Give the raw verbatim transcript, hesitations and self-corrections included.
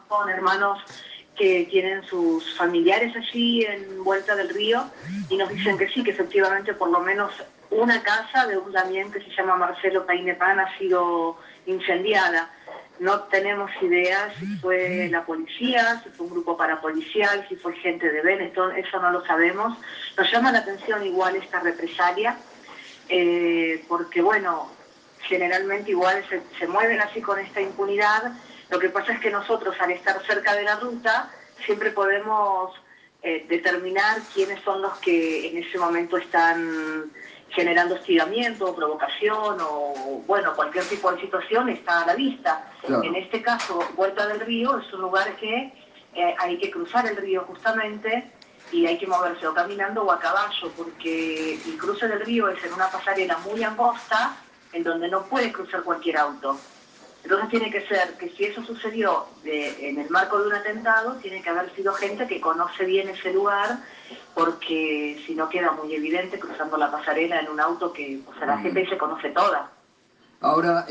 con hermanos que tienen sus familiares allí en Vuelta del Río y nos dicen que sí, que efectivamente por lo menos una casa de un damián que se llama Marcelo Painepan ha sido incendiada. No tenemos idea si fue la policía, si fue un grupo parapolicial, si fue gente de Benetton, eso no lo sabemos. Nos llama la atención igual esta represalia, eh, porque bueno, generalmente igual se, se mueven así con esta impunidad. Lo que pasa es que nosotros, al estar cerca de la ruta, siempre podemos eh, determinar quiénes son los que en ese momento están generando hostigamiento, provocación o, bueno, cualquier tipo de situación está a la vista. Claro. En este caso, Vuelta del Río es un lugar que eh, hay que cruzar el río justamente y hay que moverse o caminando o a caballo, porque el cruce del río es en una pasarela muy angosta en donde no puede cruzar cualquier auto. Entonces tiene que ser que si eso sucedió de, en el marco de un atentado, tiene que haber sido gente que conoce bien ese lugar, porque si no queda muy evidente cruzando la pasarela en un auto que, o sea, la G P S conoce toda. Ahora,